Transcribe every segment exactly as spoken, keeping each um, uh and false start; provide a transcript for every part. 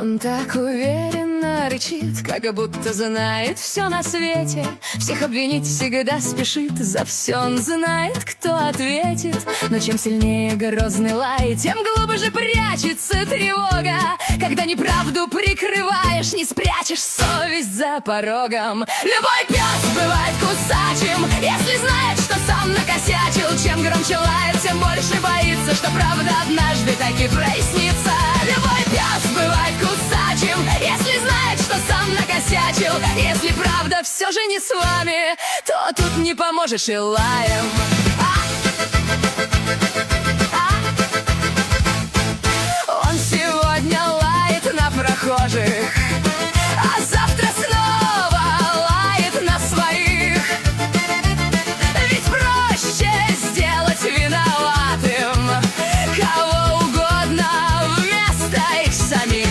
Он так уверенно рычит, как будто знает все на свете. Всех обвинить всегда спешит, за все он знает, кто ответит. Но чем сильнее грозный лай, тем глубже прячется тревога. Когда неправду прикрываешь, не спрячешь совесть за порогом. Любой пес бывает кусачим, если знает, что сам накосячил. Чем громче лает, тем больше боится, что правда однажды таки прояснится. Любой пес бывает кусачим, если знает, что сам накосячил. Если правда все же не с вами, то тут не поможешь и лаем. Он сегодня лает на прохожих, а завтра снова лает на своих. Ведь проще сделать виноватым кого угодно вместо их самих.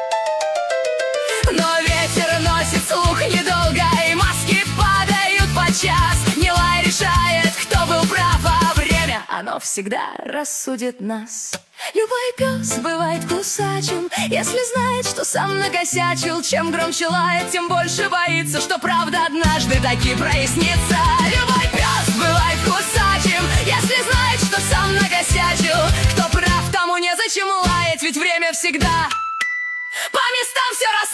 Но ветер носит слух недолго, и маски падают подчас. Не лай решает, кто был прав, а время, оно всегда рассудит нас. Любой пес бывает кусачим, если знает, что сам накосячил. Чем громче лает, тем больше боится, что правда однажды таки прояснится. Любой пес бывает кусачим, если знает, что сам накосячил. Кто прав, тому незачем лаять, ведь время всегда по местам все расставит.